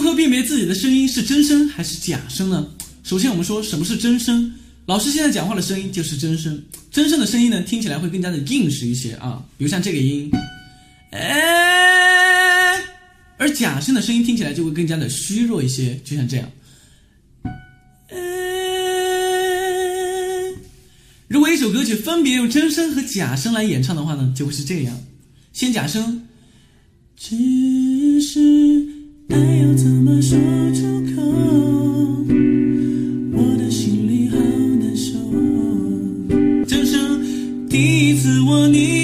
何辨别自己的声音是真声还是假声呢？首先我们说什么是真声。老师现在讲话的声音就是真声，真声的声音呢，听起来会更加的硬实一些啊，比如像这个音，而假声的声音听起来就会更加的虚弱一些，就像这样。如果一首歌曲分别用真声和假声来演唱的话呢，就会是这样。先假声，只是爱要怎么说出口，我的心里好难受。真声，第一次握你